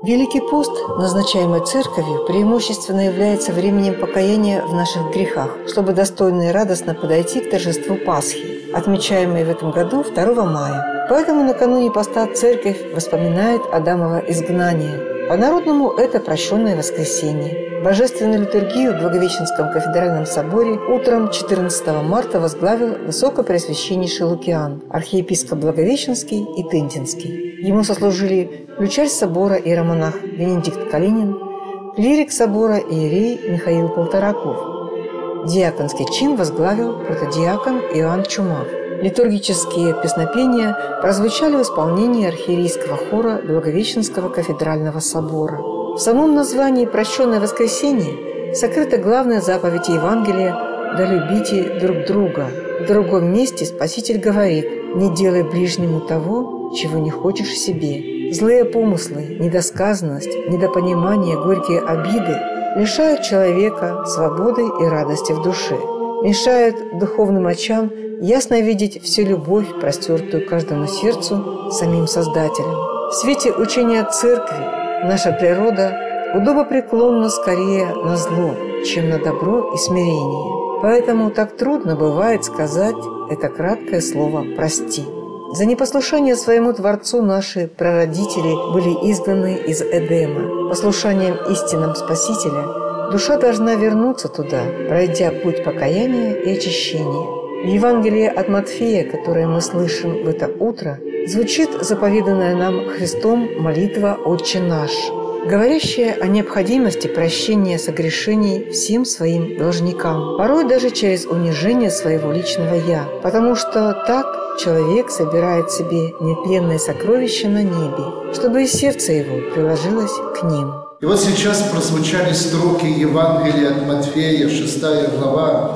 Великий пост, назначаемый Церковью, преимущественно является временем покаяния в наших грехах, чтобы достойно и радостно подойти к торжеству Пасхи, отмечаемой в этом году 2 мая. Поэтому накануне поста Церковь вспоминает Адамово изгнание. По-народному это прощенное воскресенье. Божественную литургию в Благовещенском кафедральном соборе утром 14 марта возглавил Высокопреосвященнейший Лукиан, архиепископ Благовещенский и Тындинский. Ему сослужили ключарь собора иеромонах Венедикт Калинин, клирик собора иерей Михаил Полтораков. Диаконский чин возглавил протодиакон Иоанн Чумав. Литургические песнопения прозвучали в исполнении архиерейского хора Благовещенского кафедрального собора. В самом названии «Прощенное воскресенье» сокрыта главная заповедь Евангелия «Да любите друг друга». В другом месте Спаситель говорит: «Не делай ближнему того, чего не хочешь себе». Злые помыслы, недосказанность, недопонимание, горькие обиды лишают человека свободы и радости в душе, мешают духовным очам ясно видеть всю любовь, простертую каждому сердцу самим Создателем. В свете учения Церкви наша природа удобопреклонна скорее на зло, чем на добро и смирение. Поэтому так трудно бывает сказать это краткое слово «прости». За непослушание своему Творцу наши прародители были изгнаны из Эдема. Послушанием истинам Спасителя душа должна вернуться туда, пройдя путь покаяния и очищения. В Евангелии от Матфея, которое мы слышим в это утро, звучит заповеданная нам Христом молитва «Отче наш», говорящая о необходимости прощения согрешений всем своим должникам, порой даже через унижение своего личного «я», потому что так человек собирает себе нетленное сокровище на небе, чтобы и сердце его приложилось к ним. И вот сейчас прозвучали строки Евангелия от Матфея, 6 глава,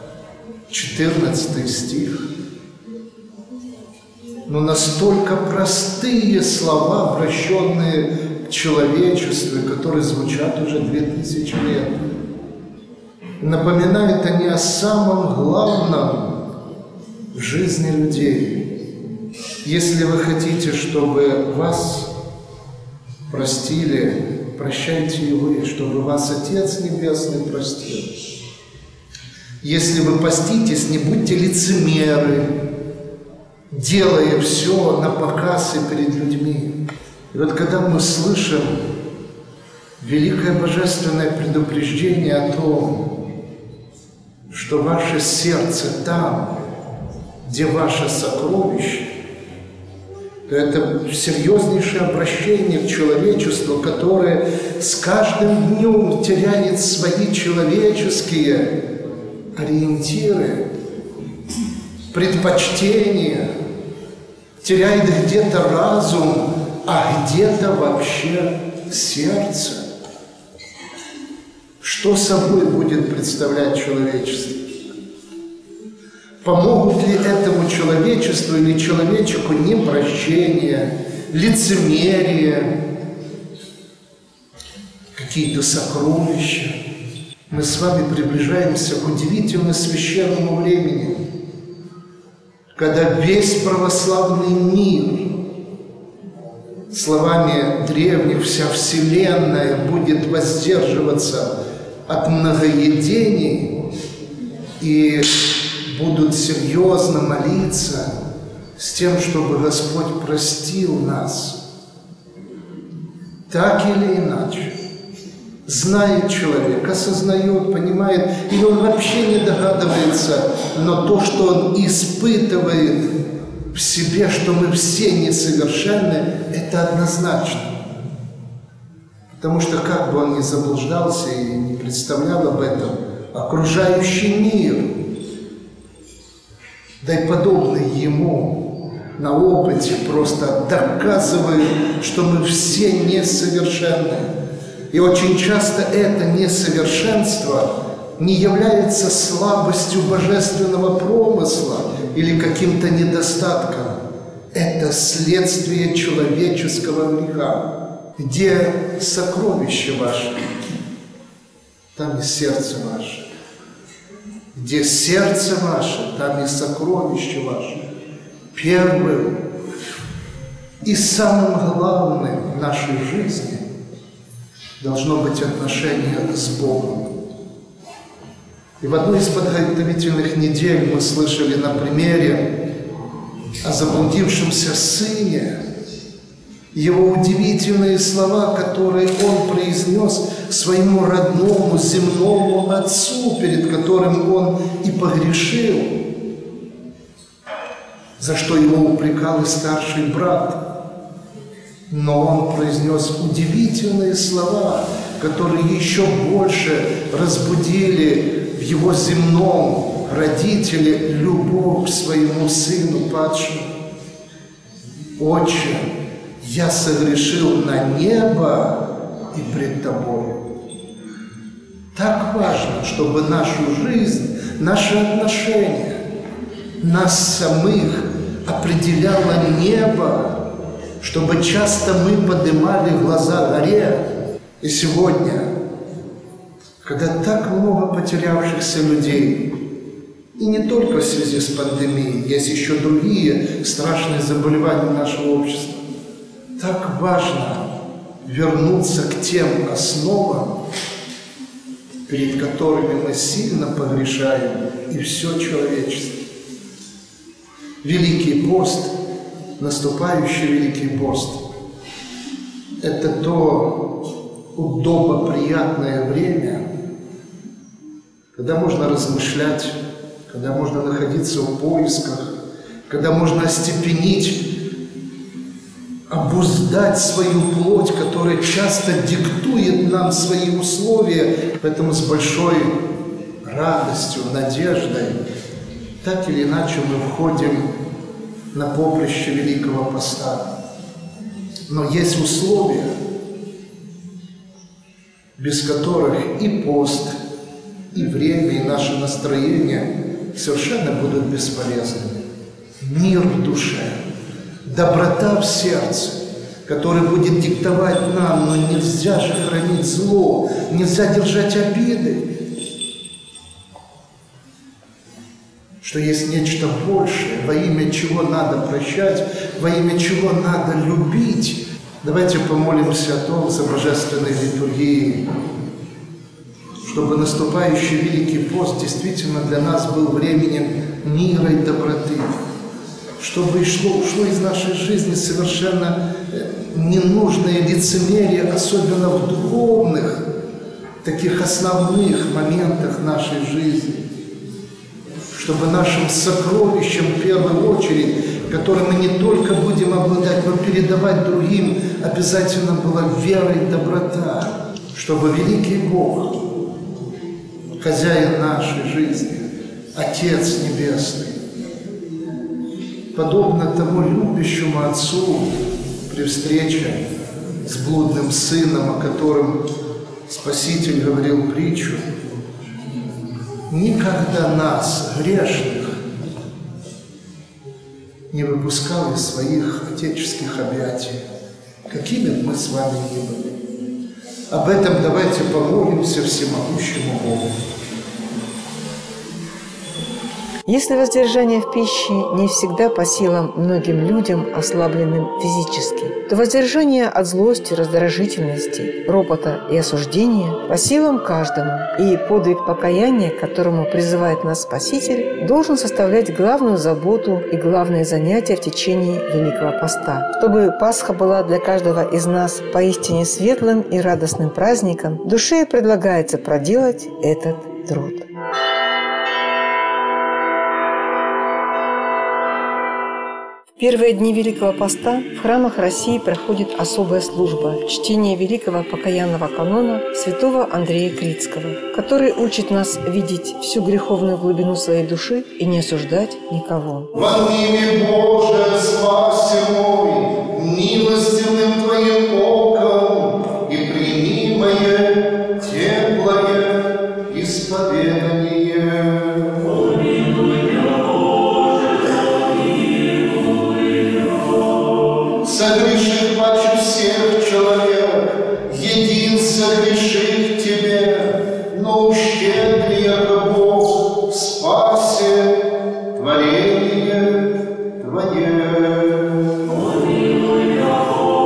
14 стих. Но настолько простые слова, обращенные к человечеству, которые звучат уже 2000 лет. Напоминают они о самом главном в жизни людей. Если вы хотите, чтобы вас простили, прощайте и вы, чтобы вас Отец Небесный простил. Если вы поститесь, не будьте лицемеры, делая все на показ и перед людьми. И вот когда мы слышим великое божественное предупреждение о том, что ваше сердце там, где ваше сокровище, то это серьезнейшее обращение к человечеству, которое с каждым днем теряет свои человеческие ориентиры, предпочтения, теряет где-то разум, а где-то вообще сердце. Что собой будет представлять человечество? Помогут ли этому человечеству или человечеку непрощение, лицемерие, какие-то сокровища? Мы с вами приближаемся к удивительно священному времени, когда весь православный мир, словами древних, вся вселенная будет воздерживаться от многоедений и будут серьезно молиться с тем, чтобы Господь простил нас. Так или иначе, знает человек, осознает, понимает, или он вообще не догадывается, но то, что он испытывает в себе, что мы все несовершенны, это однозначно. Потому что как бы он ни заблуждался и не представлял об этом, окружающий мир, да и подобный ему на опыте просто доказывают, что мы все несовершенны. И очень часто это несовершенство не является слабостью божественного промысла или каким-то недостатком. Это следствие человеческого греха. Где сокровище ваше, там и сердце ваше. Где сердце ваше, там и сокровище ваше. Первым и самым главным в нашей жизни должно быть отношение с Богом. И в одной из подготовительных недель мы слышали на примере о заблудившемся сыне, его удивительные слова, которые он произнес своему родному земному отцу, перед которым он и погрешил, за что его упрекал и старший брат. Но он произнес удивительные слова, которые еще больше разбудили в его земном родителе любовь к своему сыну падшему. «Отче, я согрешил на небо и пред Тобою». Так важно, чтобы нашу жизнь, наши отношения, нас самих определяло небо, чтобы часто мы поднимали глаза горе. И сегодня, когда так много потерявшихся людей, и не только в связи с пандемией, есть еще другие страшные заболевания нашего общества, так важно вернуться к тем основам, перед которыми мы сильно погрешаем, и все человечество. Великий пост, наступающий Великий пост, это то удобоприятное время, когда можно размышлять, когда можно находиться в поисках, когда можно остепенить, обуздать свою плоть, которая часто диктует нам свои условия, поэтому с большой радостью, надеждой, так или иначе мы входим на поприще Великого Поста. Но есть условия, без которых и пост, и время, и наше настроение совершенно будут бесполезными. Мир в душе, доброта в сердце, который будет диктовать нам, но нельзя же хранить зло, нельзя держать обиды, что есть нечто большее, во имя чего надо прощать, во имя чего надо любить. Давайте помолимся о том за божественной литургией, чтобы наступающий Великий пост действительно для нас был временем мира и доброты, чтобы ушло из нашей жизни совершенно ненужное лицемерие, особенно в духовных, таких основных моментах нашей жизни, чтобы нашим сокровищем в первую очередь, которым мы не только будем обладать, но передавать другим, обязательно была вера и доброта, чтобы великий Бог, хозяин нашей жизни, Отец Небесный, подобно тому любящему Отцу при встрече с блудным сыном, о котором Спаситель говорил притчу, никогда нас, грешных, не выпускал из своих отеческих объятий, какими бы мы с вами ни были. Об этом давайте помолимся всемогущему Богу. Если воздержание в пище не всегда по силам многим людям, ослабленным физически, то воздержание от злости, раздражительности, ропота и осуждения по силам каждому, и подвиг покаяния, к которому призывает нас Спаситель, должен составлять главную заботу и главное занятие в течение Великого Поста. Чтобы Пасха была для каждого из нас поистине светлым и радостным праздником, душе предлагается проделать этот труд. В первые дни Великого Поста в храмах России проходит особая служба – чтение Великого покаянного канона святого Андрея Критского, который учит нас видеть всю греховную глубину своей души и не осуждать никого. Во имя Божие спаси мой, милостивым Твоим оком, и прими мое теплое исповедание. Согрешив паче всех человек, един согрешив Тебе, но ущедри, яко Бог, спасе творение Твое. Помилуй,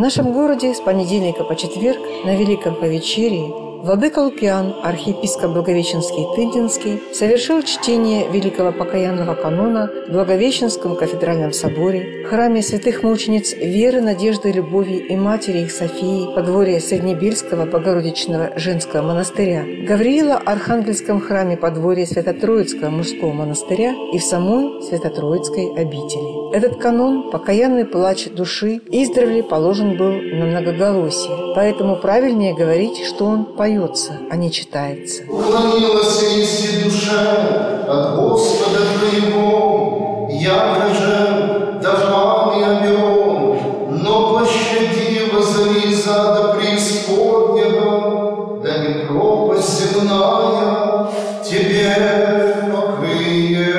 нашем городе с понедельника по четверг на Великом Повечерии владыка Лукиан, архиепископ Благовещенский и Тындинский, совершил чтение Великого Покаянного канона в Благовещенском кафедральном соборе, храме святых мучениц Веры, Надежды, Любови и Матери их Софии, подворье Среднебельского Богородичного женского монастыря, Гавриила Архангельском храме подворье Свято-Троицкого мужского монастыря и в самой Свято-Троицкой обители. Этот канон, покаянный плач души, издревле положен был на многоголосие, поэтому правильнее говорить, что он поется, а не читается. Уклонилась исти душа от Господа твоего, яко же давал я беру, но пощади возри зада преисподнего, да не пропасть земная тебе покрые.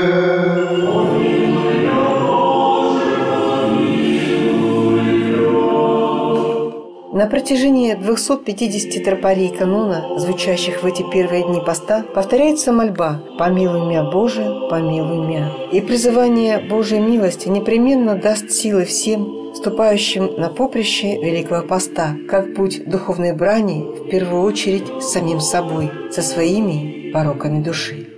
На протяжении 250 тропарей канона, звучащих в эти первые дни поста, повторяется мольба «Помилуй мя, Боже, помилуй мя». И призывание Божьей милости непременно даст силы всем, вступающим на поприще Великого Поста, как путь духовной брани, в первую очередь с самим собой, со своими пороками души.